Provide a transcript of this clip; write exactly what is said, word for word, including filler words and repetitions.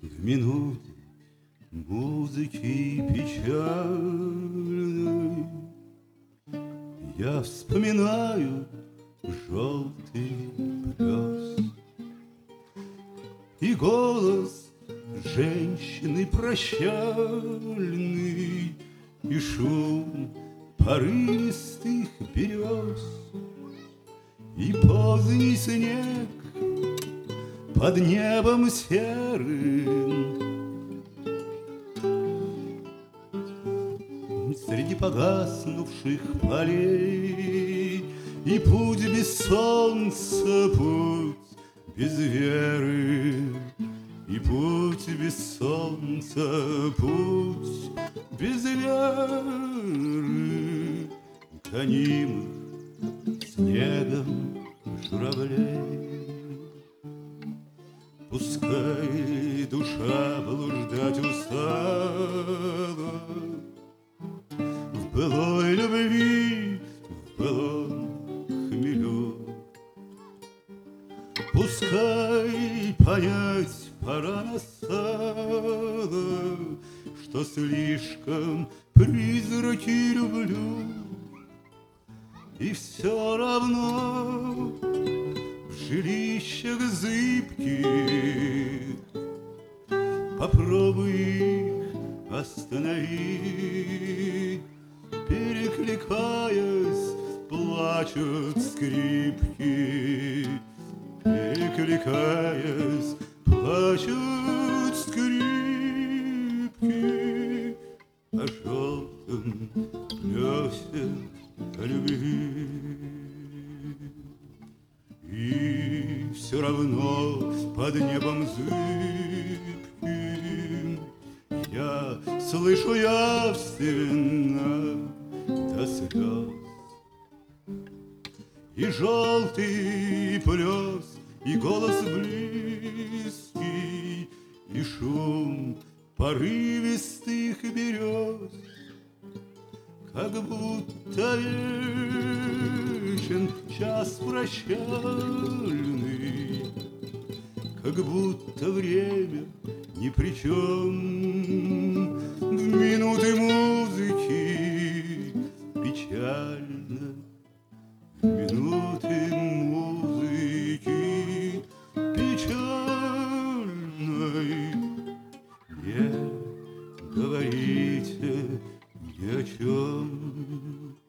В минуте музыки печальной я вспоминаю желтый плес и голос женщины прощальный, и шум порывистых берез, и поздний снег под небом серым. Среди погаснувших полей и путь без солнца, путь без веры, и путь без солнца, путь без веры, гонимых снегом журавлей. Пускай душа блуждать устала в былой любви, в былом хмелю. Пускай понять пора настала, что слишком призраки люблю, и все равно в жилищах зыбких попробуй их остановить. Перекликаясь, плачут скрипки, перекликаясь, плачут скрипки о желтом плесе любви. И все равно под небом зыбким я слышу явственно до слез и желтый плес, и голос близкий, и шум порывистых берез, как будто вечен час прощальный, как будто время ни при чем. В минуты музыки печально, в минуты музыки печальной не говорите ни о чем.